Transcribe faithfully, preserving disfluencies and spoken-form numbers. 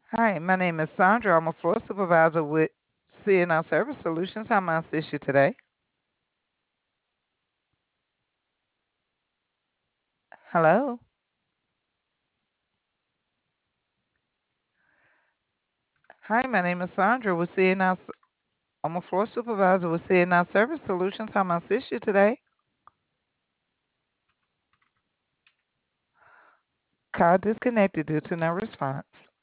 Hi, my name is Sandra. I'm a floor supervisor with C N I Service Solutions. How may I assist you today? Hello. Hi, my name is Sandra with C N I. S- I'm a floor supervisor with C N I Service Solutions. How may I assist you today? Call disconnected due to no response.